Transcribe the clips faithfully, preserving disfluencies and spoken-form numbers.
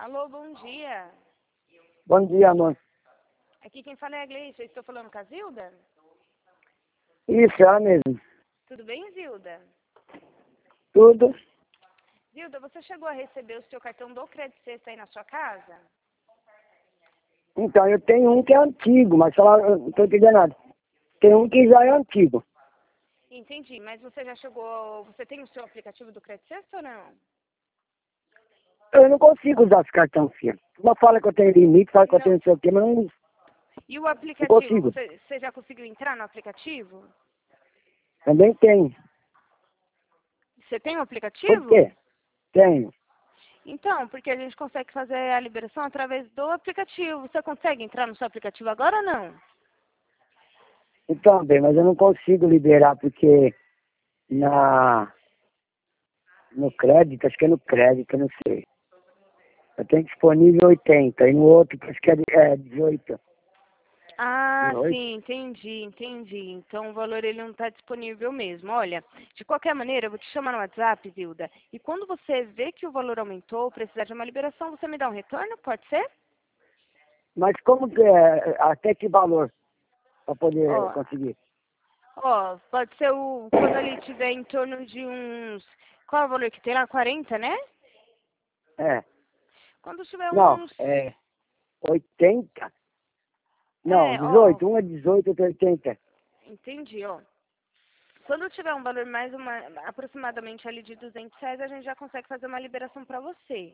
Alô, bom dia. Bom dia, amor. Aqui quem fala é a Gleice. Eu estou falando com a Zilda? Isso, ela mesmo. Tudo bem, Zilda? Tudo. Zilda, você chegou a receber o seu cartão do Crédito Sexta aí na sua casa? Então, eu tenho um que é antigo, mas falar, eu não estou entendendo nada. Tem um que já é antigo. Entendi, mas você já chegou... Você tem o seu aplicativo do Crédito Sexta ou não? Eu não consigo usar esse cartão, filho. Uma fala que eu tenho limite, fala que eu Não. tenho não sei o quê, mas não, E o não aplicativo? consigo. Você, você já conseguiu entrar no aplicativo? Também tenho. Você tem o Por aplicativo? quê? Tenho. Então, porque a gente consegue fazer a liberação através do aplicativo. Você consegue entrar no seu aplicativo agora ou não? Então, bem, mas eu não consigo liberar porque na no crédito, acho que é no crédito, eu não sei. Eu tenho disponível oitenta e no outro acho que é de- é dezoito. Ah, dezoito? sim, entendi, entendi. Então o valor ele não está disponível mesmo. Olha, de qualquer maneira, eu vou te chamar no WhatsApp, Zilda. E quando você vê que o valor aumentou, precisar de uma liberação, você me dá um retorno, pode ser? Mas como que é, até que valor para poder Ó, conseguir? ó, pode ser o quando ele tiver em torno de uns. Qual é o valor que tem lá? quarenta, né? É. Quando tiver Não, uns. é oitenta. Não, É, ó, dezoito. Um é dezoito, outro é oitenta. entendi, ó. Quando tiver um valor mais uma, aproximadamente ali de duzentos reais, a gente já consegue fazer uma liberação para você.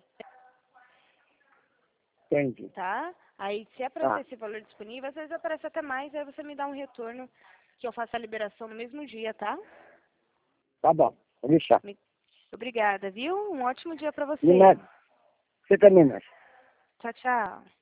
Entendi. Tá? Aí, se aparecer Tá, esse valor disponível, às vezes aparece até mais, aí você me dá um retorno que eu faço a liberação no mesmo dia, tá? tá bom. Vou deixar. Me- Obrigada, viu? Um ótimo dia pra De você. nada. Você também, Márcio. Tchau, tchau.